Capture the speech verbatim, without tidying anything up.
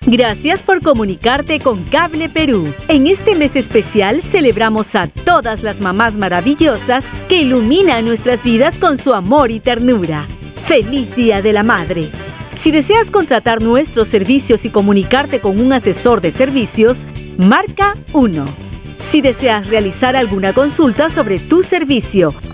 Gracias por comunicarte con Cable Perú. En este mes especial celebramos a todas las mamás maravillosas que iluminan nuestras vidas con su amor y ternura. ¡Feliz Día de la Madre! Si deseas contratar nuestros servicios y comunicarte con un asesor de servicios, marca uno. Si deseas realizar alguna consulta sobre tu servicio